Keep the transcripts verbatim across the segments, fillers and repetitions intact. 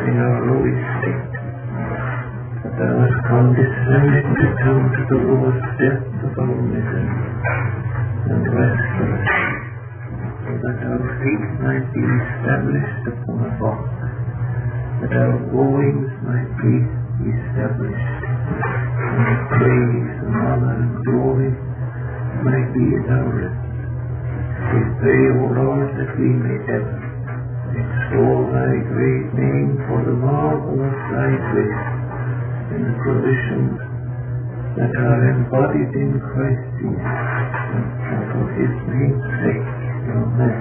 in our lowly state. That thou hast come descending down to the lowest depth of our misery, and rescue us, so that our feet might be established upon a rock, that our goings might be established, and praise and honor and glory might be ours. We pray, O Lord, that we may ever extol thy great name for the marvel of thy grace in the provisions that are embodied in Christ Jesus, and for his name's sake. Amen.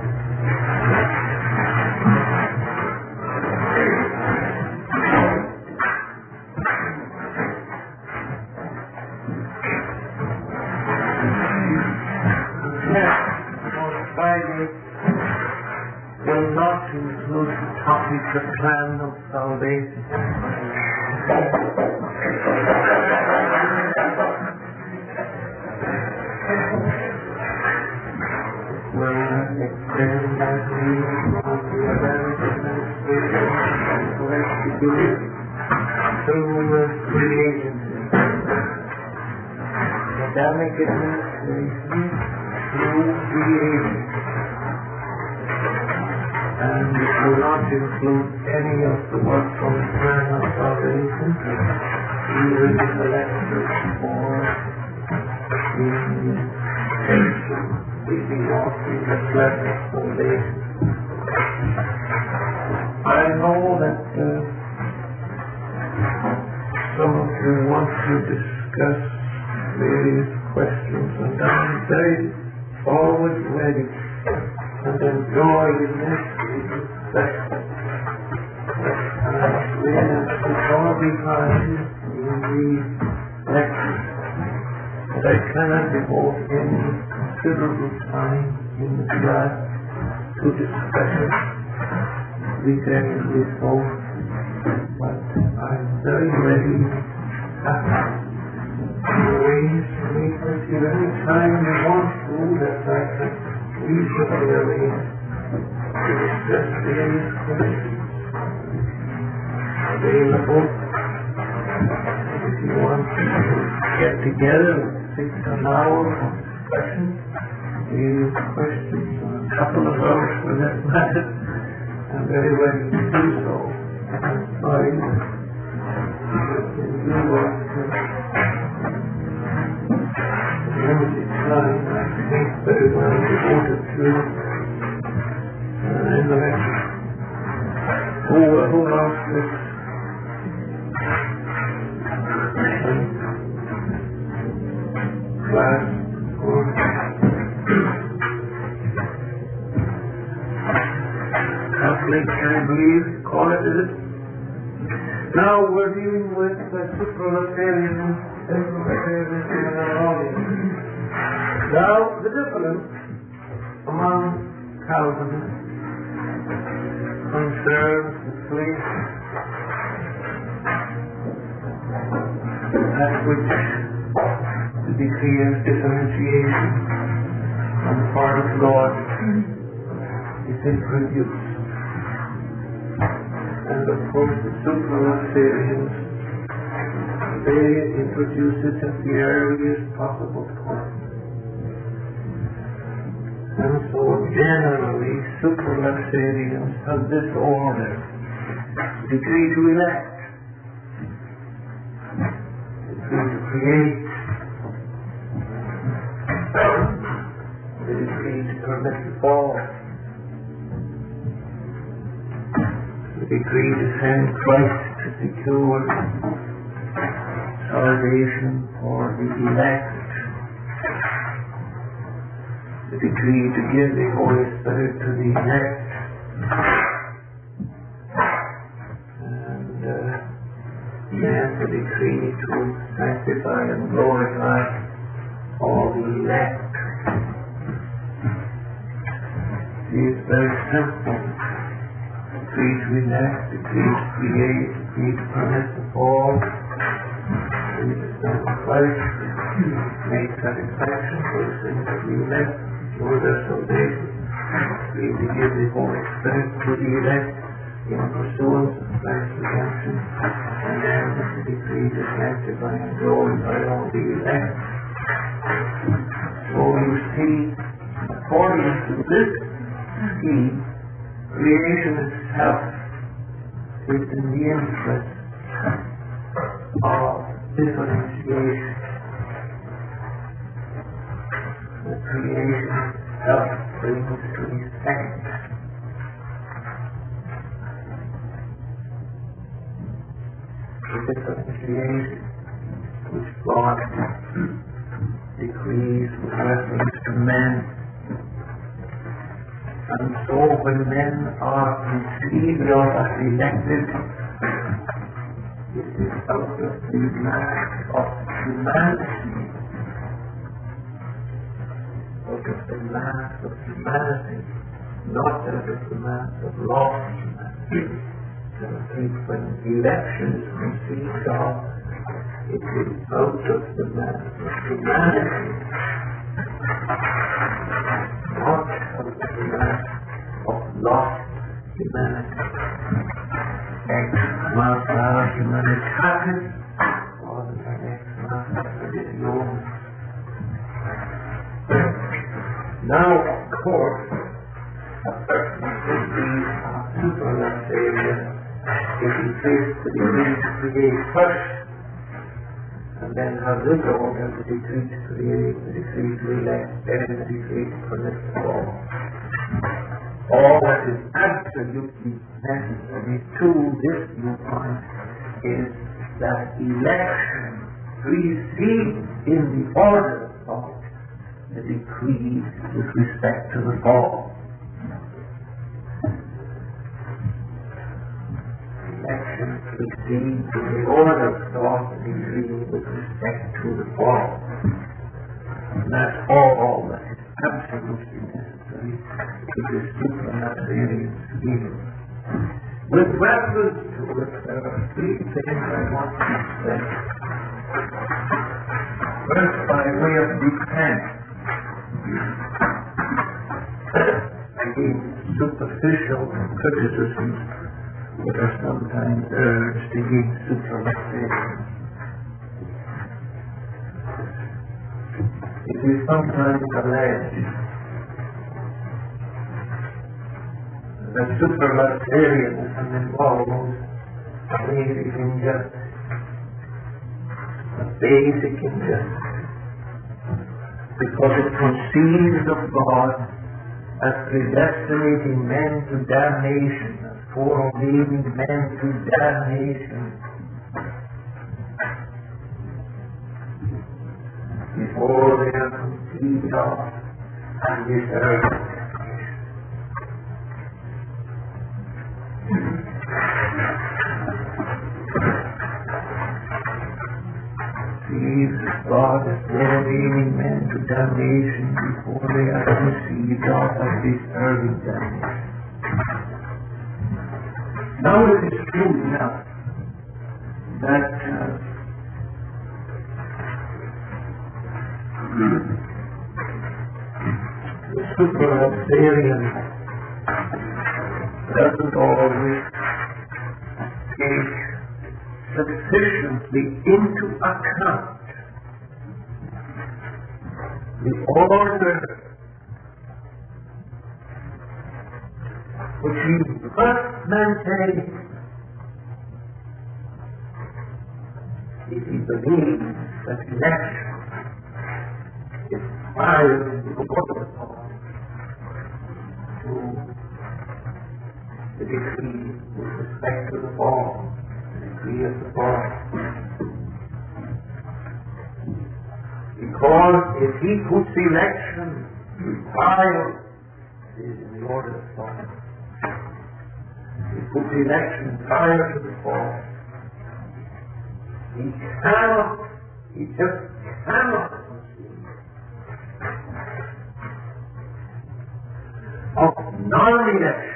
Will not include the topic, the plan of salvation. Will extend that need of the American administration and flexibility through the creation. Adamic administration through creation. And it will not include any of the work from the plan of salvation, either in the lecture or in the offering of blessed foundation. I know that uh, some of you want to discuss various questions, and I'm very always ready and enjoy the mystery that it's all behind in the lectures. But I cannot devote any considerable time in the class to discuss it. We can devote, but I'm very ready to arrange to meet with you any time you want to, that I can easily arrange to discuss various questions available. If you want to get together and fix an hour for discussion, various questions, or a couple of hours for that matter, I'm very ready to do so. I'm sorry that you want to limited time, I think, very well devoted to uh, in the lecture. Who, uh, who asked this? Class or Catholic, I believe, call it, is it? Now we're dealing with the supralapsarian Now, the difference among Calvinists concerns the place at which the decree of differentiation on the part of God is introduced. And of course the supralapsarians, they introduce it at the earliest possible point. And so generally supralapsarians have this order: decree to elect, decree to create, the decree to permit the fall, the decree to send Christ to secure salvation for the elect, the decree to give the Holy Spirit to the elect, and uh, then the decree to sanctify and glorify all the elect. See, it's very simple. Decree to elect, decree to create, decree to permit the fall, decree to send Christ, make satisfaction for the sins of the elect, for their salvation, decree to give the Holy Spirit to the elect, in pursuance of Christ's redemption, and then the decree is sanctified and glorified all the elect. So you see, according to this scheme, creation itself is in the interest of differentiation. The creation itself brings to respect. The differentiation which God decrees with reference to men. And so when men are conceived of as elected, it is out of the mass of humanity, out of the mass of humanity, not out of the mass of lost humanity. So I think when election is conceived of, it is out of the mass of humanity, not out of the mass of lost humanity. Ex masa humanitatis, or ex masa traditionis. Now, of course, a person could be a superlaterian if he says the decree to create first, and then have this order, the decree to create, the decree to elect, then the decree to permit the law. All that is absolutely necessary to this viewpoint is that election precedes in the order of thought the decree with respect to the fall. Election precedes in the order of thought the decree with respect to the fall. And that's all that is absolutely necessary to this supranaturalian scheme. With reference to it, there are three things I want to say. First, by way of defense against superficial criticisms that are sometimes urged against supranaturalism. It is sometimes alleged that superlaterianism involves basic injustice, a basic injustice, because it conceives of God as predestinating men to damnation, as foreordaining men to damnation before they are conceived of and deserved. God is foreordaining men to damnation before they are conceived of as deserving damnation. Now it is true enough that uh, the supernaturalian doesn't always take sufficiently into account the order which you must maintain if you believe that election is prior to the protocol to the decree with respect to the fall, the decree of the fall. Because if he puts election prior, it is in the order of thought. He puts election prior to the fall. He cannot, he just cannot conceive of non-election.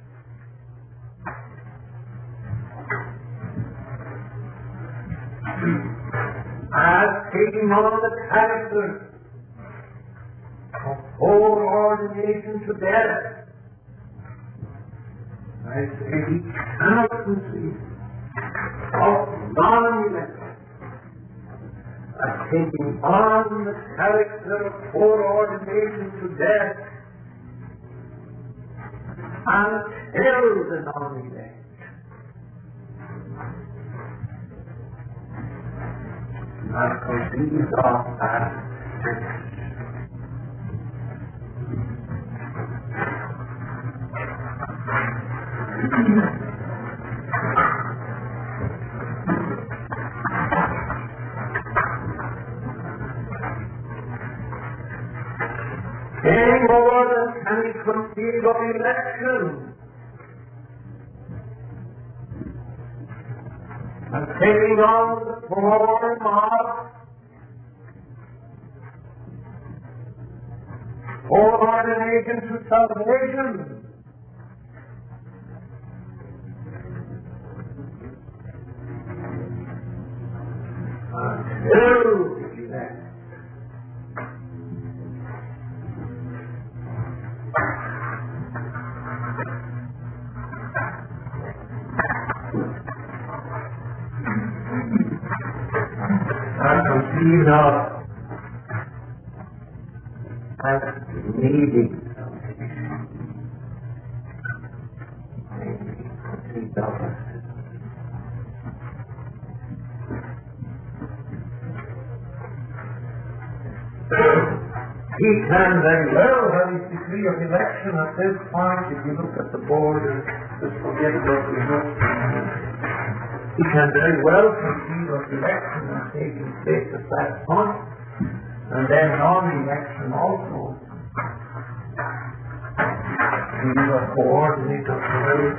As taking on the character of foreordination to death, I say he cannot conceive of non-election as taking on the character of foreordination to death and tell the non-elect and conceive of that text. Any more than can he conceive of election and taking on the form of foreordination to salvation. Until the elect are conceived of as needing salvation. Conceived of as he can very well have his degree of election at this point. If you look at the board and just forget about the notes, he can very well conceive of election as taking place at that point, and then non-election also. He was coordinate of the will.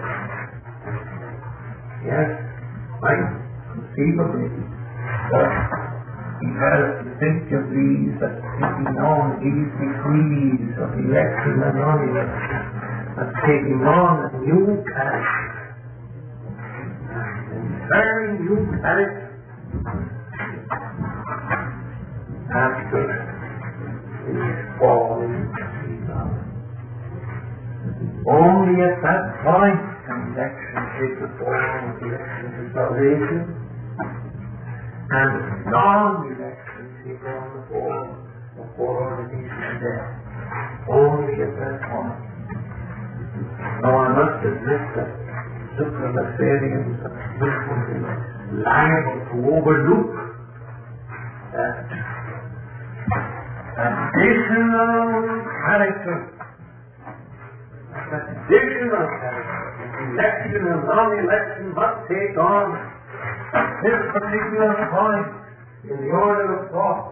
Yes, right, conceivably. But he has to think of these as taking on these degrees of election and non-election, as taking on a new character, an entirely new character after his fall into evil. Only at that point can election take the form of election to salvation, and non-election take on the form of foreordination to death. Only at that point. Now I must admit that supralapsarians are frequently liable to overlook that additional character, that additional character, election and non-election must take on this particular point in the order of thought.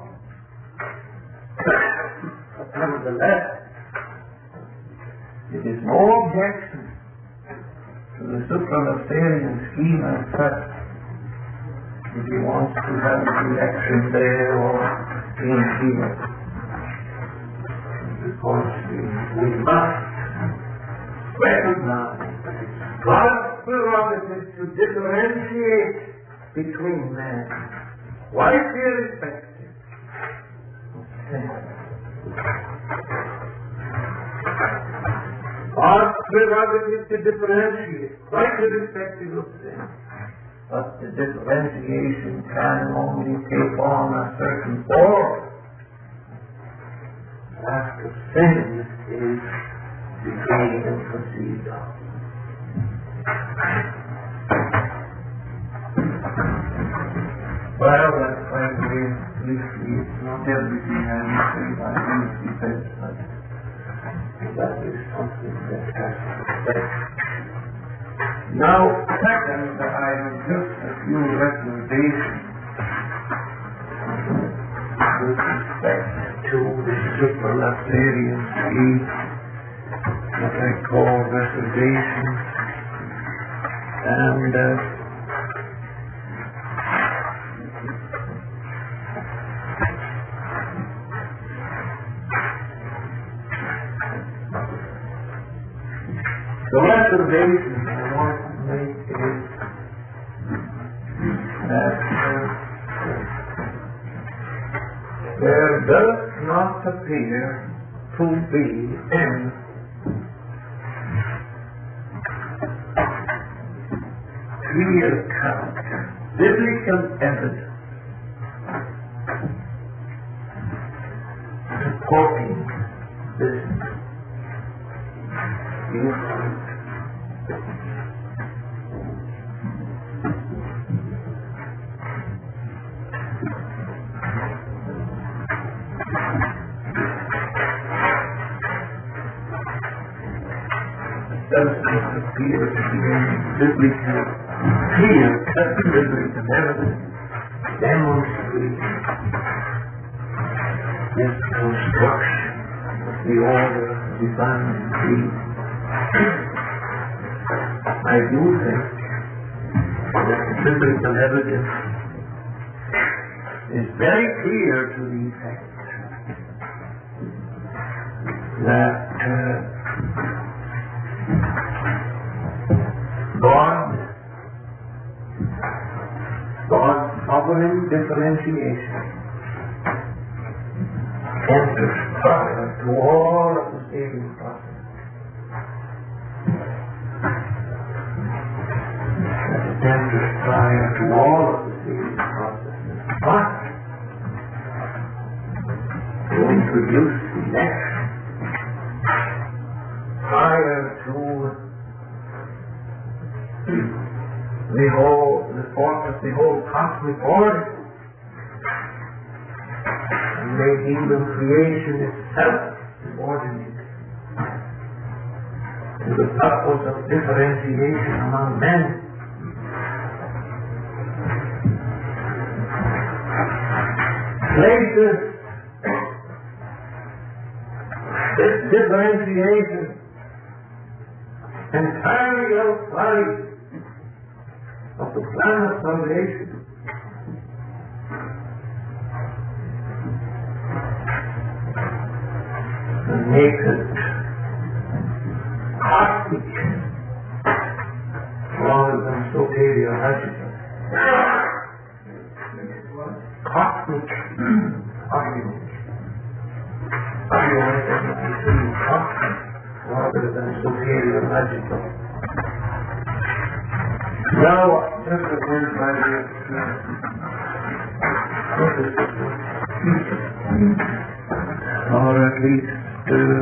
But nevertheless, it is no objection to the supralapsarian scheme as such. If he wants to have an election there or in here, because we, we must recognize God's prerogative to differentiate between men, widely irrespective of sin. God's prerogative to differentiate, widely irrespective of sin. But the differentiation can only take on a certain form after sin is decayed and conceived of. Well, that's why we briefly, it's not everything I would say by briefly said, but that is something that has to be said. Now, second, I have just a few recommendations with respect to the supralapsarian scheme that I call reservations, and uh, the reservations I want to make is that uh, there does not appear to be any clear character, biblical evidence supporting this viewpoint. Does not appear to be any biblical, clear cut biblical evidence demonstrating this construction of the order of divine being. I do think that the biblical evidence is very clear to the effect that uh, God, God's sovereign differentiation enters prior to all of the saving process. That it enters prior to all of the saving processes, but to introduce election prior to the whole, the force of the whole cosmic order, and make even creation itself subordinate to the purpose of differentiation among men. Places this differentiation entirely outside of the plan of salvation. And make it cosmic rather than soteriological. Cosmic argument. Argument that it is really cosmic rather than soteriological. Now, just a word by way of or at least uh,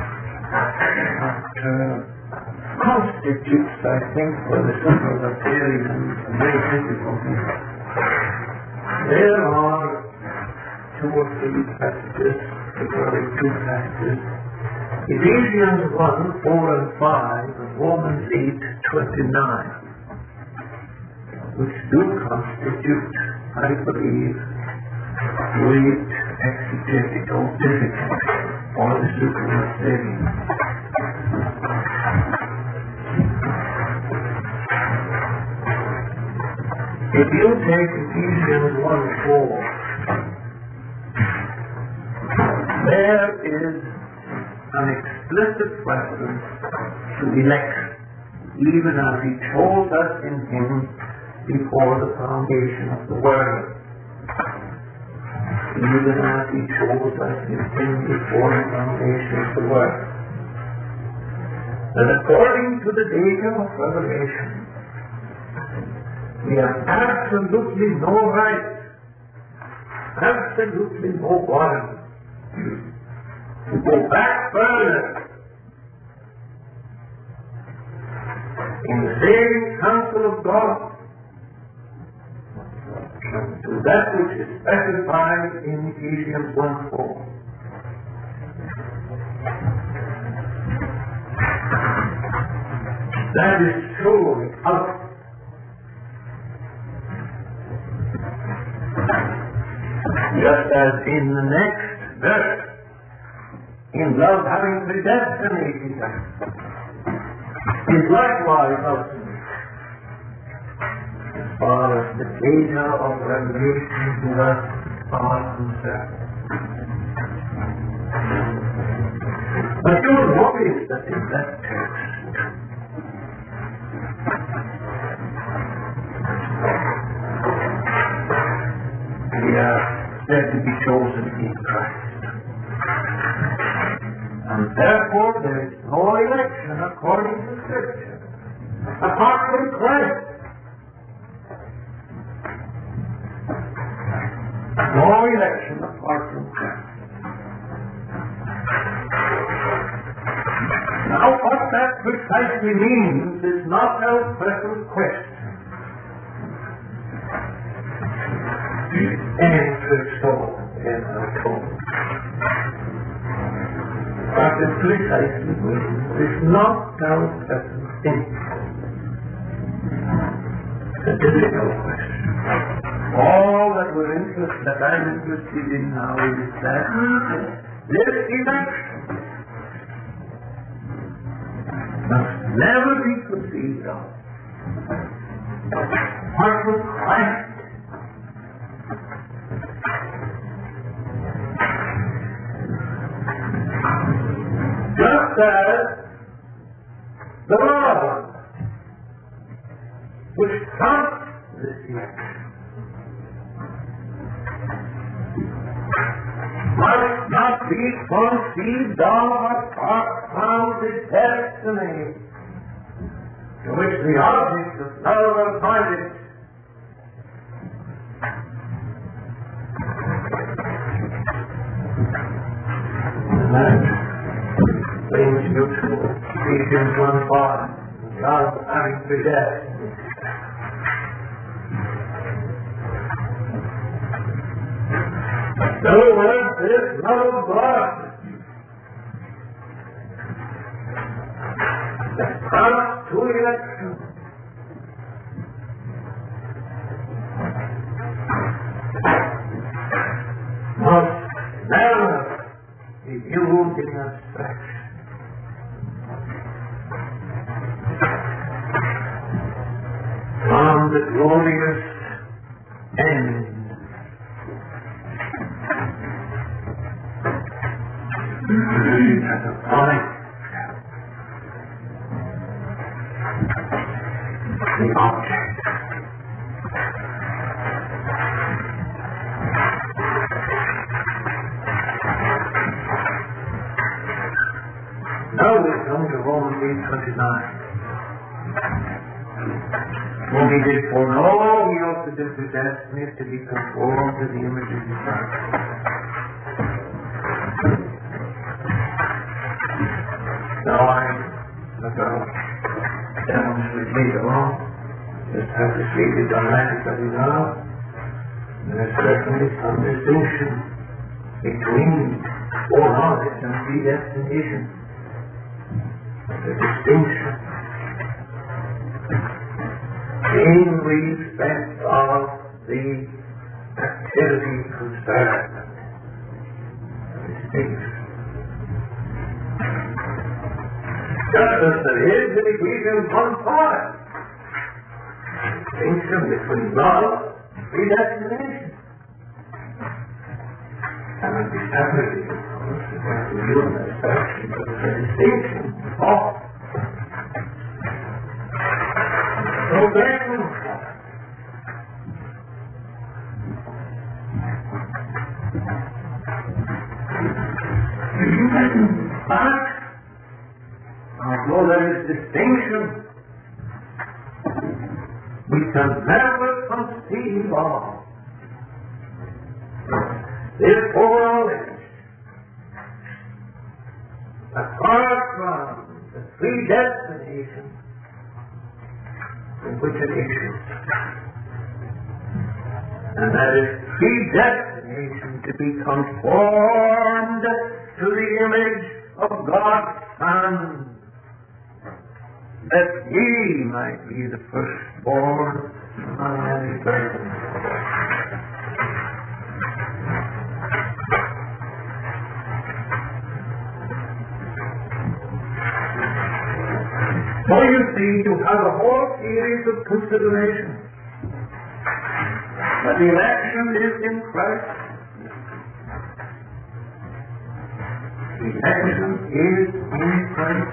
uh, constitutes, I think, for the Superlaptarians very difficulty. There are two or three passages, particularly two passages, Ephesians one, four and five, and Romans eight, twenty-nine. Which do constitute, I believe, great exegetical difficulty for the Superlaptarian. If you take Ephesians one, four, there is an explicit reference to election, even as he chose us in him before the foundation of the world. Even as he chose us in him before the foundation of the world. That according to the data of Revelation, we have absolutely no right, absolutely no warrant to go back further in the saving counsel of God to that which is specified in Ephesians one four. That is truly out. Just as in the next verse, in love having predestinated us, is likewise ultimate. As far as the data of revelation to us are concerned. But you'll notice that in that text, we are said to be chosen in Christ. And therefore there is no election according to Scripture apart from Christ. no election apart from Christ. Now, what that precisely means is not our present question. The answer so in our tone. What it precisely means is not our present interest. It's a difficult question. All that we're interested, that I'm interested in now is that this election must never be conceived of apart from Christ. Just as the law which prompts this election must not be conceived of apart from the destiny to which the object of love will find it. And that brings you to Ephesians one five, God having predestined. So was this love of God that brought to election must never be viewed in abstraction. From the glorious end at the point, the object. Now we come to Romans eight twenty-nine. When he did foreknow, he also did predestine it to be conformed to the image of his Son. Now I am about demonstrate later on just how to see the dynamically now. There's certainly some distinction between foreknowledge and predestination. The distinction in respect of the activity concerned. Distinction. Just as there is in Ephesians one five, distinction between love and predestination. And I'm distinguishing, of course, the way to view that section, but it's a distinction of. So then, but although there is distinction, we can never conceive of this foreknowledge apart from the predestination in which it issues. And that is predestination to be conformed to the image of God's Son, that ye might be the firstborn among many brethren. So you see, you have a whole series of considerations. That the election is in Christ. The election is in Christ.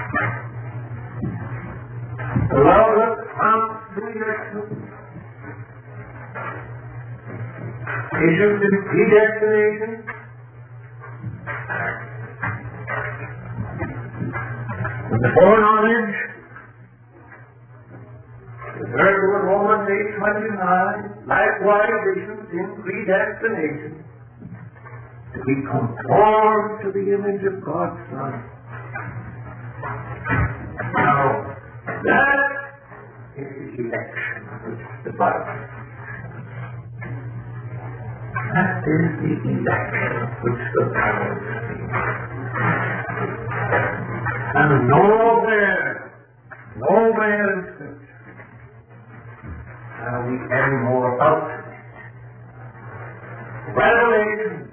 The law that prompts the election issues in predestination. With the foreknowledge, the third one, Romans eight twenty-nine, likewise issues in predestination to be conformed to the image of God's Son. Now, that is the election which the Bible speaks. That is the election which the Bible speaks. And nowhere, nowhere in Scripture are we any more ultimate revelation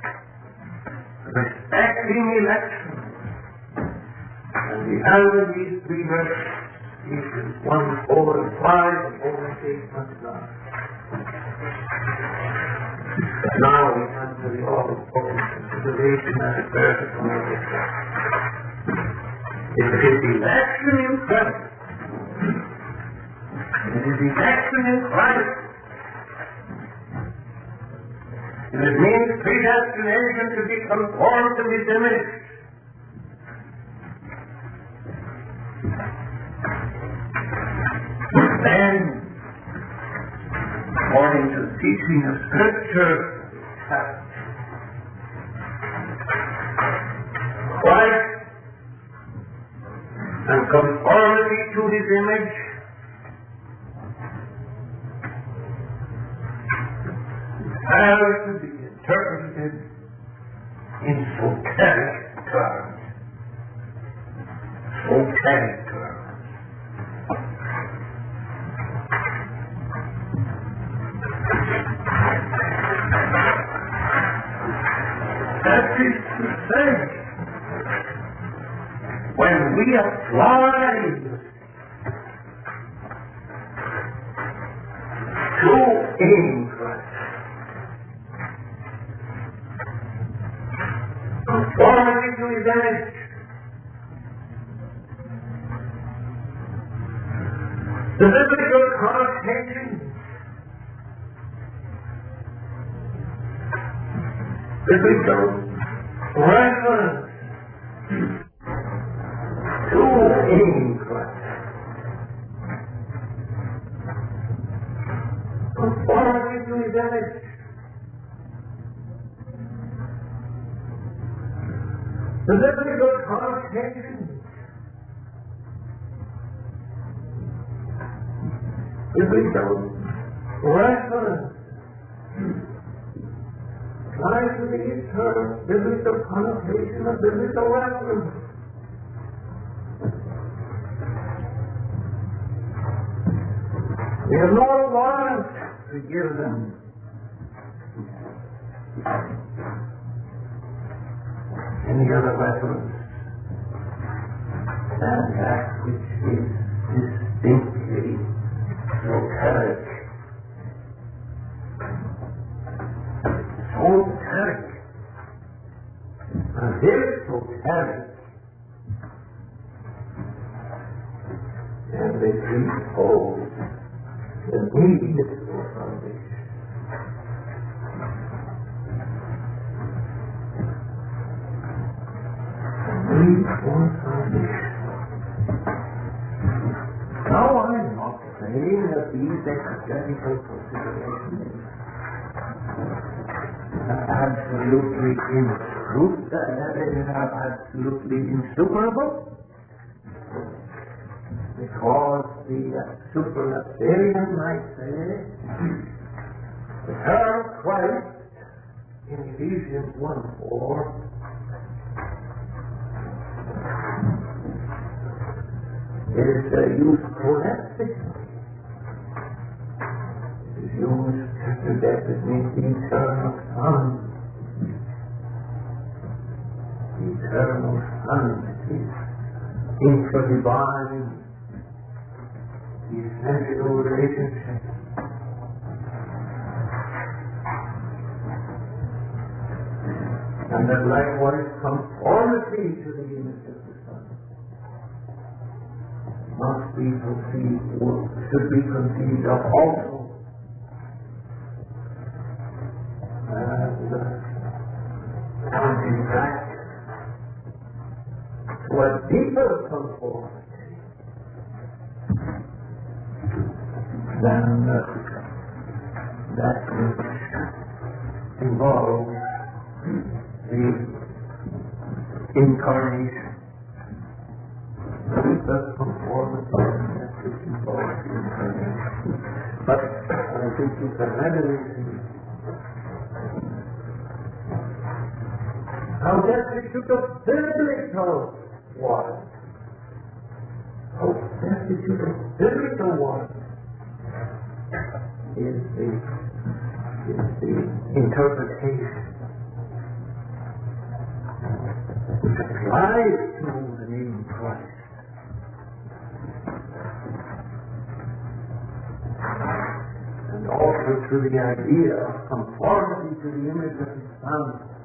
respecting election and the out of these three verses, Ephesians one, four, and five, and Romans eight, twenty-nine. But now we come to the all-important consideration that is there to come out of that. It is election in Christ. It is election in Christ. And it means predestination to be conformed to His image. Then, according to the teaching of Scripture, Christ and conformity to His image has to be interpreted in soteric terms. Soteric terms. That is to say, when we apply to in Christ, conformity to His image, the biblical connotation, biblical reference to in Christ, conformity to His image. The biblical connotation, biblical reference, lies with the eternal biblical connotation of biblical reference. We have no warrant to give them any other reference than that which is distinctly soteric. Soteric. And this soteric and they presuppose the need for foundation. Need for foundation. Now I'm not saying that these exegetical considerations are absolutely insuperable, that they are absolutely insuperable, because the uh, superlapsarian might say the term Christ in Ephesians one four is uh, used proleptically. It is used to designate the eternal Son. The eternal Son is intradivine, the essential relationship. And that likewise conformity to the image of the Son must be conceived, or should be conceived of also as uh, in fact to a deeper conformity than uh, that which involves the incarnation. With the conformity that which involves the incarnation. But I think you can readily see how destitute of biblical one. How destitute of biblical one is the, is the interpretation which applies to the name Christ. And also to the idea of conformity to the image of His Son.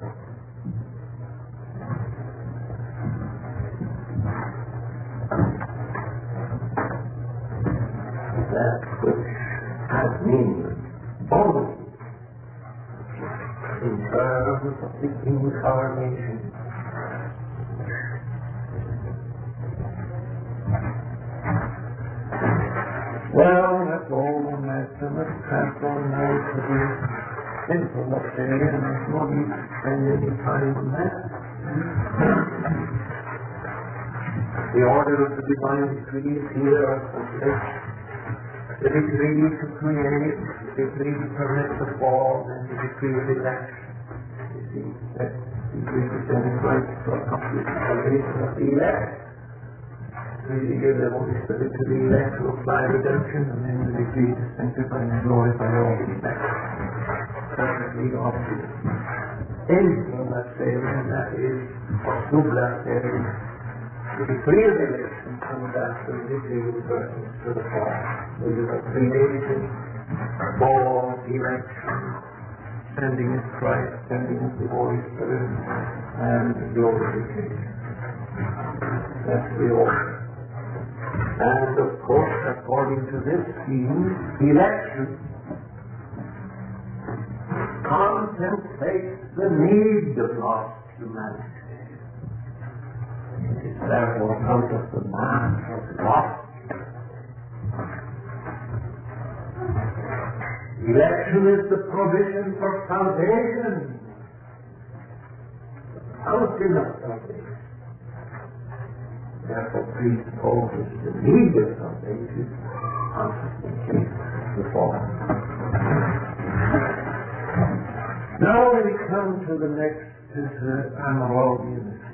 That which has meaning only in terms of the incarnation. Well, that's all the matter. Let's transform now to the simple area, and there's no need to spend any time on that. The order of the divine decrees here are complete. The decree to create, the decree to permit the fall, and the decree of election. You see, that decree to send Christ to accomplish the salvation of the elect. We give the Holy Spirit to the elect to apply redemption, and then the decree to sanctify and glorify all the elect. Perfectly obvious. Anything that's there, and that is subla area. The decree of election comes after the decree of pertinence to the fall. Which is a creation, fall, election, sending of Christ, sending of the Holy Spirit, and glorification. That's the order. And of course, according to this scheme, election contemplates the need of lost humanity. It is therefore out of the man of lost. Election is the provision for salvation, the fountain of salvation. Therefore, presupposes the need of salvation constantly before. Now we come to the next, is uh, Amyraldianism.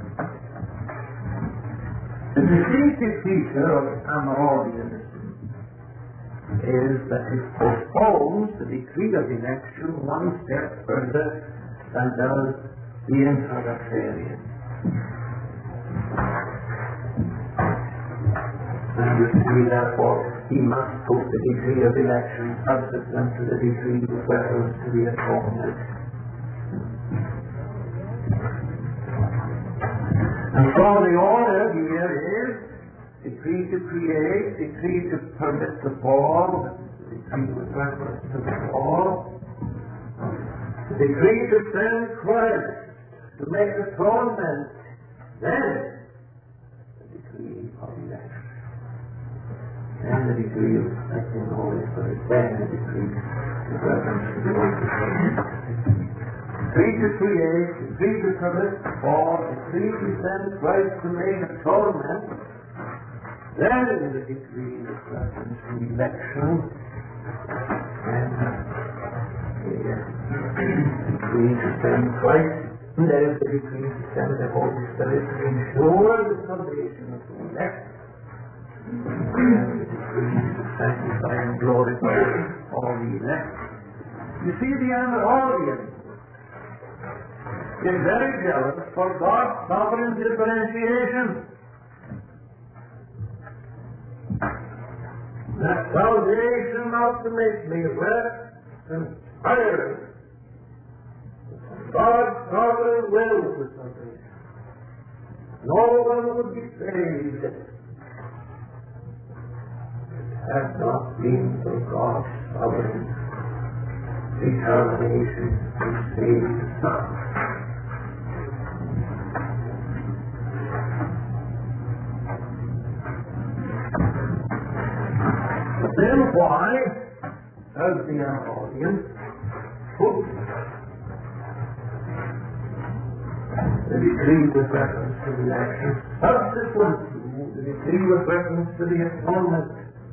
The distinctive feature of Amyraldianism is that it postpones the decree of election one step further than does the Introductarian. And you see, therefore, he must put the decree of election subsequent to the decree with reference to the atonement. And so the order here is decree to create, decree to permit the fall, decree with reference to the fall, decree to send Christ to make atonement, then the decree of election. And the decree of accepting the Holy Spirit, then the decree with reference to the Holy Spirit. Decree to create, decree to permit the fall, decree to send Christ to make atonement, then the decree with reference to election, and the decree to send Christ, and then the decree to send the Holy Spirit to ensure the salvation of the elect. And the decree to sanctify and glorify all the elect. You see, the Amyraldian is very jealous for God's sovereign differentiation. That salvation ultimately rests entirely on God's sovereign will for salvation. No one would be saved had not been for God's sovereign determination to save the Son. But then why does was the audience put the decree with reference to the action subsequent to the decree with reference to the atonement,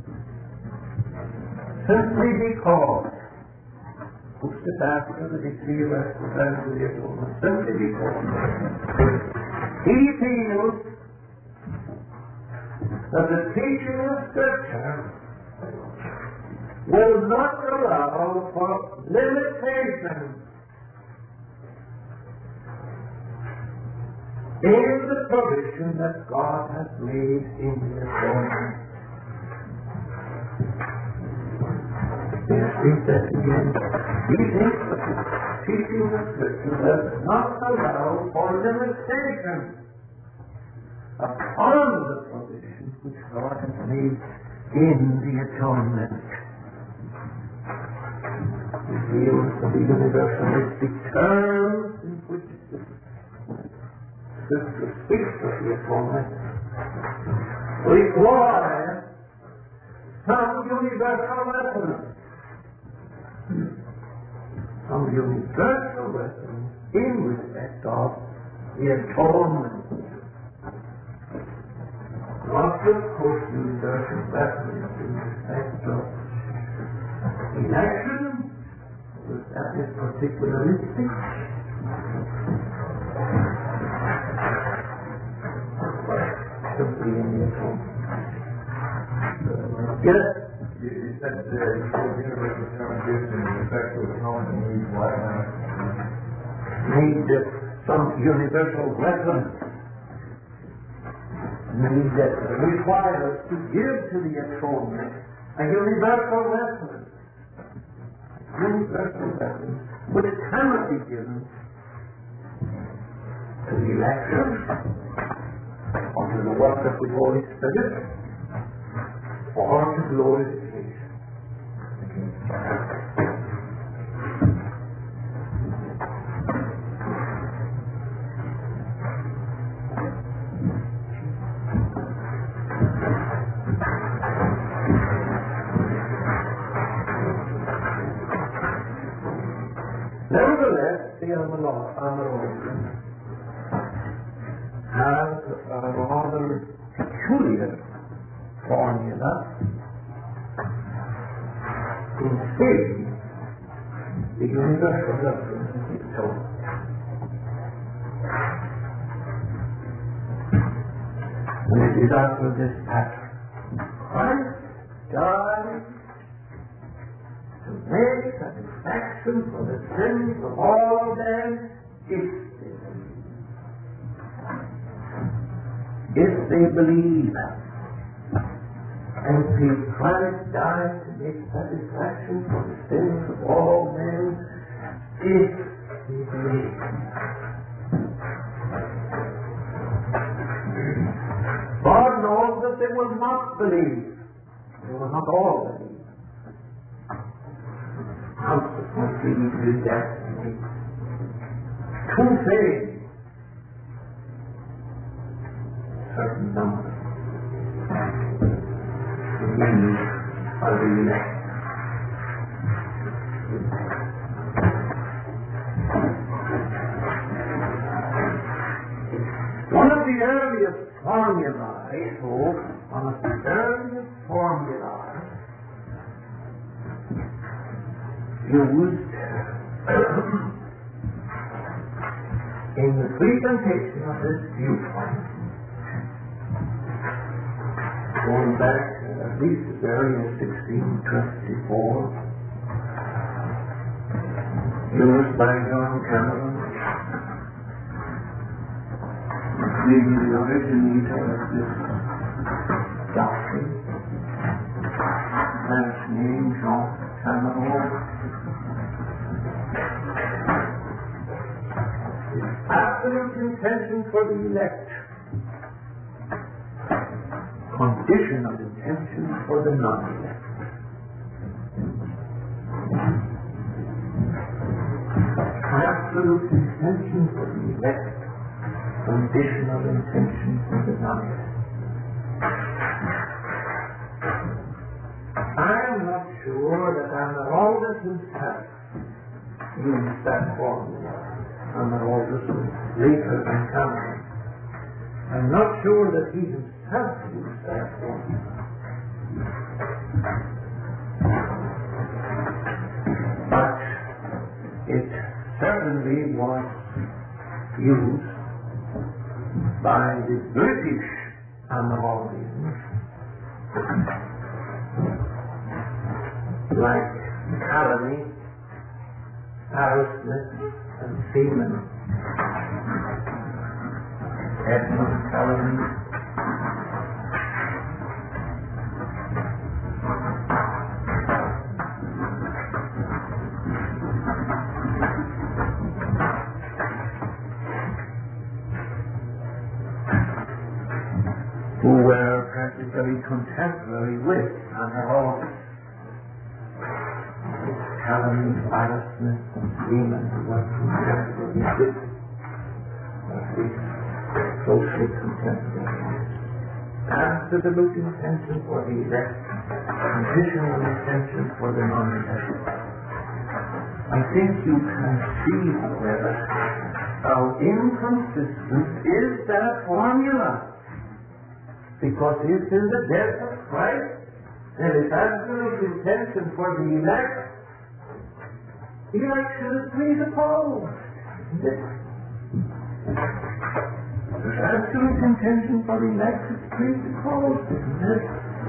simply because puts it after the decree with reference to the atonement, simply because he feels that the teaching of Scripture will not allow for limitation in the provision that God has made in the atonement. May I read that again? He thinks that the teaching of Scripture does not allow for limitation upon the provision which God has made in the atonement. He feels that the universalistic terms in which the Scripture speaks of the atonement require some universal reference. Some universal reference in respect of the atonement. Not just course universal reference in respect of election, that is particularistic. Simply in the atonement. Yes? You said that the universal term gives in respect to atonement needs what? Need some universal reference. Need that requires to give to the atonement a universal reference. Universal reference which cannot be given to the election or to the work of the Holy Spirit or to glorification. Nevertheless, the Amaronian has a rather peculiar formula in saying the universal reference of the atonement. And it is after this pattern. Christ died to make satisfaction for the sins of all men if they believe. If they believe. And see, Christ died to make satisfaction for the sins of all men if they believe. God knows that they will not believe. They will not all believe. Consequently, we predestinate to faith certain number. Many are the elect. One of the earliest formulae, I hope, one of the earliest formulae used in the presentation of this viewpoint, going back at least as early as sixteen twenty-four, used by John Cameron, being the originator of this doctrine, man's name John Cameron. Absolute intention for the elect, conditional intention for the non-elect. Absolute intention for the elect, conditional intention for the non-elect. I am not sure that Amaronian himself used that formula under orders later than Cameron. I'm not sure that he himself used that formula. But it certainly was used by the British Amerindians, like Calamy, Arrowsmith, and Seaman. Edmund Calamy, who were practically contemporary with Amerindians. Calamy, Arrowsmith, and Seaman, who were contemporary with, at least closely contemporary. Absolute intention for the elect, conditional intention for the non-elect. I think you can see, however, how inconsistent is that formula. Because if in the death of Christ there is absolute intention for the elect, the election is presupposed. Isn't it? There's absolute intention for the elect is presupposed, isn't it?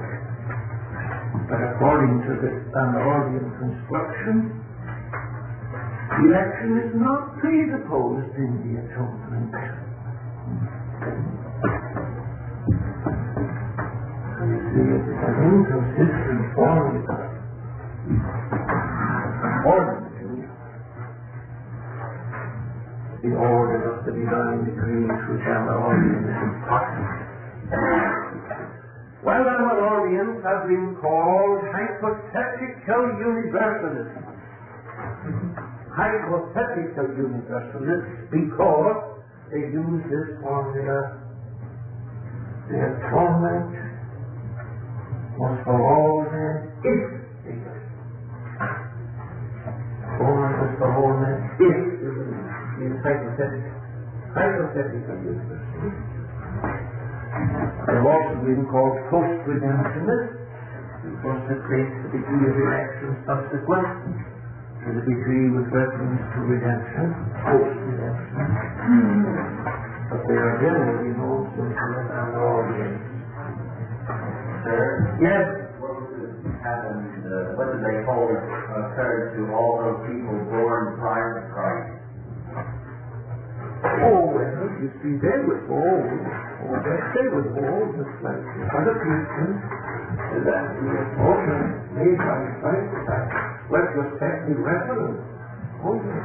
But according to the Amerindian construction, the election is not presupposed in the atonement. You see, it's an inconsistent formula. According to the order of the divine decrees which Amerindians is impossible. Well, Amerindians have been called hypothetical universalists. Hypothetical universalists because they use this formula. The atonement was for all men if they believe. Atonement was for all men if they believe. It's hypothetical. Hypothetical universalists. They've also been called post-redemptionists because they place the degree of election subsequent to the degree with reference to redemption, post-redemption. But they are generally known simply as Amerindians. Sir? Yes? What happened, uh, what did they hold occurred to all those people born prior to Christ? Oh, well, you see, they were old. Oh, they, they were old, just like the other Christians. That the atonement made by Christ, that retrospective reference. Oh, yes.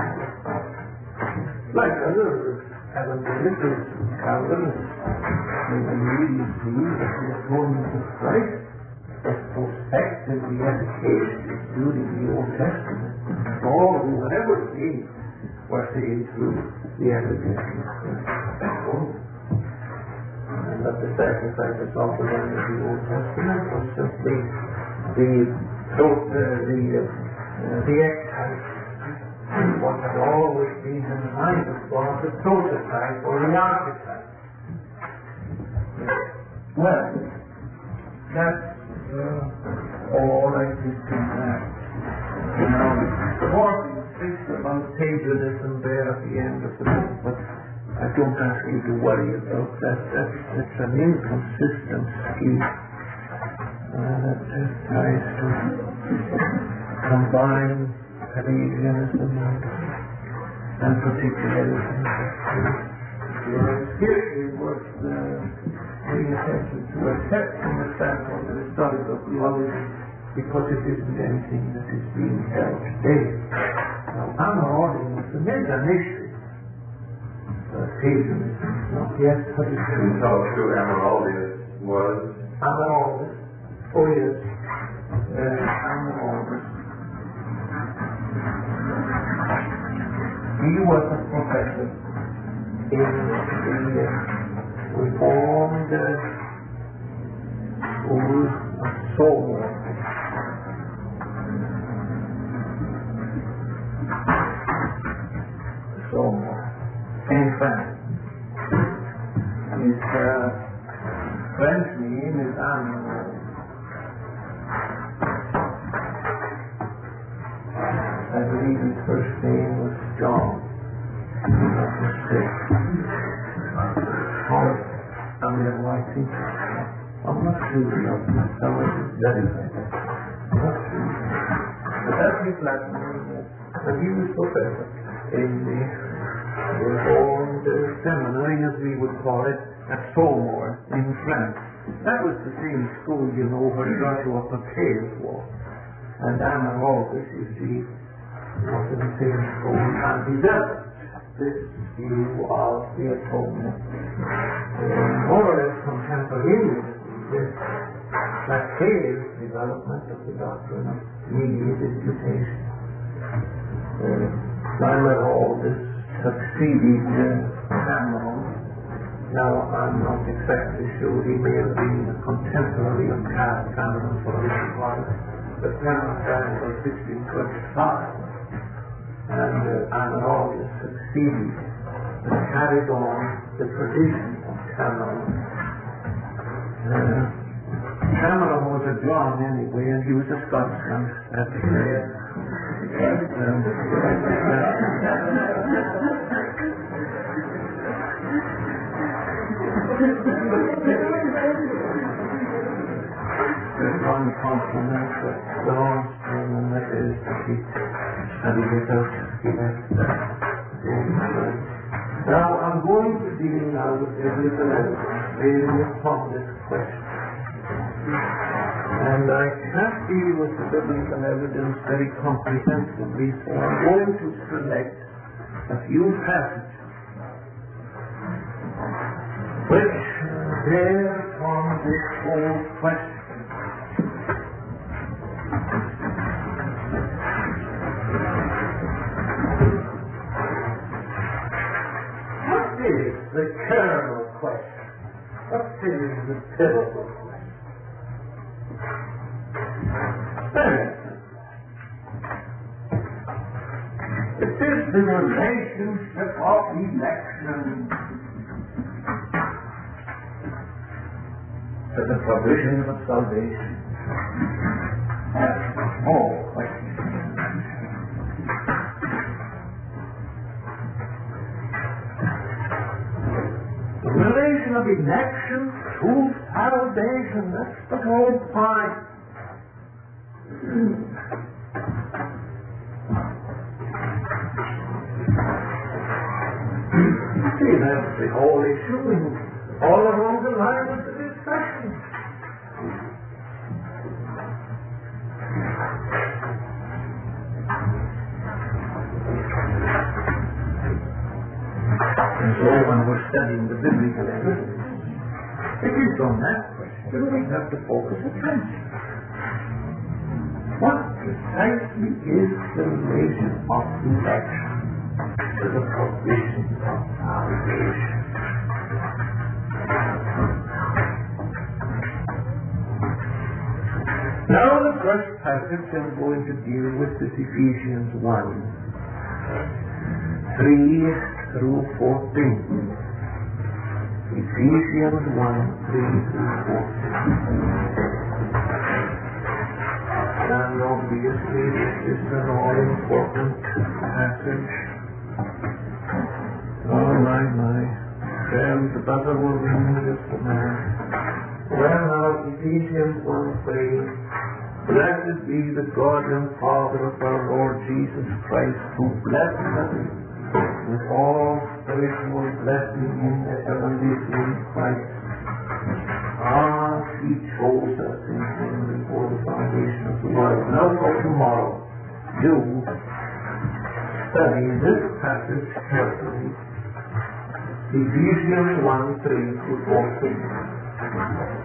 Like other evangelicals and Calvinists, they immediately see that the atonement of Christ was prospectively efficacious during the Old Testament. All who would ever believe were saved through the efficacy of Christ. And that the sacrifices offered under the Old Testament was simply the so, uh, the uh, the exercise. What had always been in the mind of God, the prototype or the archetype. Well, that's uh, all I think in that. You know, the Morgan speaks about paganism there at the end of the book, but I don't ask you to worry about that. That's, that's an inconsistent scheme uh, that tries to combine Pelagianism and, and particularism. Here it was uh, paying attention to accept from the standpoint of historical theology because it isn't anything that is being held today. Now, Amerindians, the men are issue. Paganism is not yet what it is. How true Amerindius was? Amerindius, oh yes, uh, Amerindius. He was a professor in the Reformed School of Soul. friend's name is Anna. I believe his first name was John. I'm not mistaken. Or, I mean, I think, I'm not sure of that. I was very bad. Not sure. But that's his last name. And he was professor in the Reformed Seminary, as we would call it, at Saumur in France. That was the same school, you know, where Joshua Paquet was. And Anna August, you see, was in the same school, and he developed this view of the atonement. Uh, more or less contemporaneous with Paquet's development of the doctrine of immediate imputation. Uh, Anna August succeeded uh, Cameron. Now, I'm not exactly sure he may have been a contemporary of Cameron for a little while, but Cameron died in sixteen twenty-five, and uh, Anna August succeeded and carried on the tradition of Cameron. Uh, Cameron was a John anyway, and he was a Scotsman at the end. Um, There's one compliment that belongs to him, and that is that he studied it out. He left that. Now, I'm going to deal now with biblical evidence based upon this question. And I can't deal with the biblical evidence very comprehensively, so I'm going to select a few passages which bear upon this whole question. What is the kernel question? What is the pivotal question? Very simple. It is the relationship of election to the provision of salvation. That's the whole question. The relation of election to salvation, that's the whole point. See, that's the whole issue in all along the line of the discussion. And so when we're studying the biblical evidence, it is on that question we have to focus attention. What precisely is the relation of election to the provision of salvation? Now the first passage I'm going to deal with is Ephesians one, three through fourteen. Ephesians one, three through fourteen. And obviously this is an all-important passage. Oh my, my. Well, the buzzer will ring in just a minute. Well now, Ephesians one, three. Blessed be the God and Father of our Lord Jesus Christ, who blessed us with all spiritual blessing in the heavenlies in Christ. Ah, He chose us in Him before the foundation of the world. Now for tomorrow, you study this passage carefully. Ephesians one, three to fourteen.